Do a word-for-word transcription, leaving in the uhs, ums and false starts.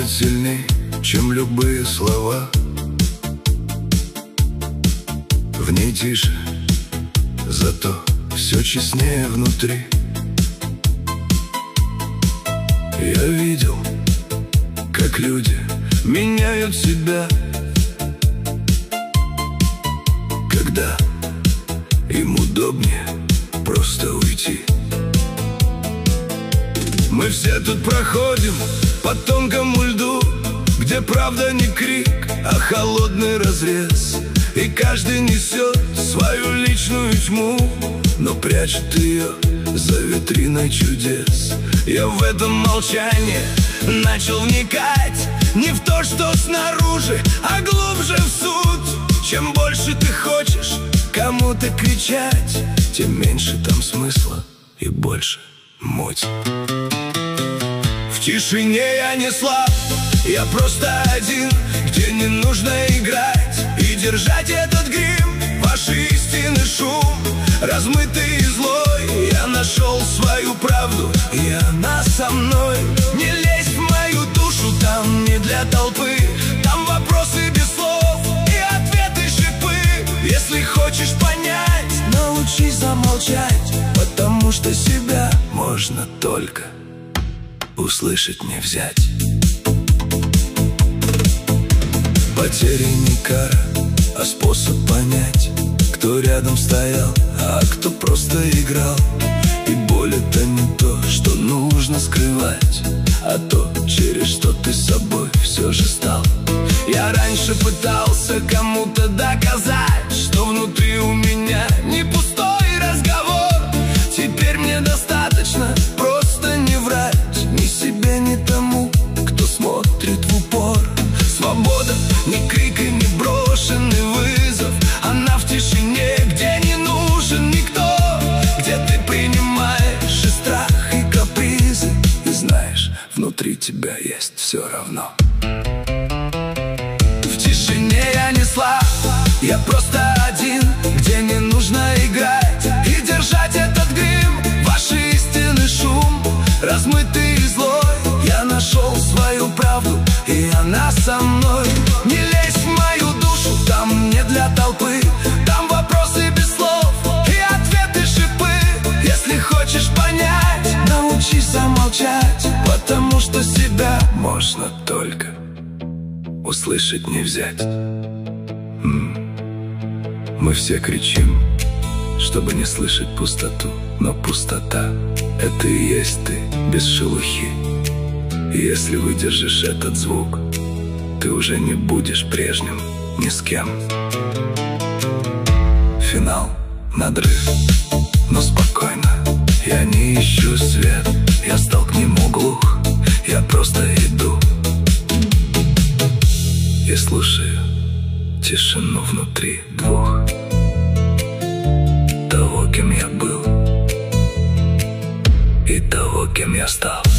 сильней, чем любые слова. В ней тише, зато все честнее внутри. Я видел, как люди меняют себя, когда им удобнее просто уйти. Мы все тут проходим по тонкому льду, где правда не крик, а холодный разрез. И каждый несет свою личную тьму, но прячет ее за витриной чудес. Я в этом молчании начал вникать не в то, что снаружи, а глубже в суть. Чем больше ты хочешь кому-то кричать, тем меньше там смысла и больше муть. В тишине я не слаб, я просто один, где не нужно играть и держать этот грим. Ваши истины шум, размытый и злой. Я нашел свою правду, и она со мной. Не лезь в мою душу, там не для толпы. Там вопросы без слов и ответы шипы. Если хочешь понять, научись замолчать, потому что себя можно только услышать, не взять. Потери не кара, а способ понять, кто рядом стоял, а кто просто играл. И боль — это не то, что нужно скрывать, а то, через что ты собой все же стал. Я раньше пытался кому-то доказать, что внутри у меня не пустой разговор. Теперь мне достаточно просто не врать ни себе, ни тому, кто смотрит в упор. Свобода не крик и не брошенный вызов, она в тишине, где не нужен никто, где ты принимаешь и страх, и капризы, и знаешь, внутри тебя есть все равно. В тишине я не слаб, я просто один, где не нужно играть и держать этот грим. Ваши истины шум, размытый и злой. Я нашел свою правду, и она со мной. Не лезь в мою душу, там не для толпы. Там вопросы без слов и ответы шипы. Если хочешь понять, научись замолчать, потому что себя можно только услышать, не взять. Мы все кричим, чтобы не слышать пустоту, но пустота — это и есть ты без шелухи. И если выдержишь этот звук, ты уже не будешь прежним ни с кем. Финал, надрыв, но спокойно. Я не ищу свет, я стал к нему глух. Я просто иду и слушаю тишину внутри двух. Того, кем я был, и того, кем я стал.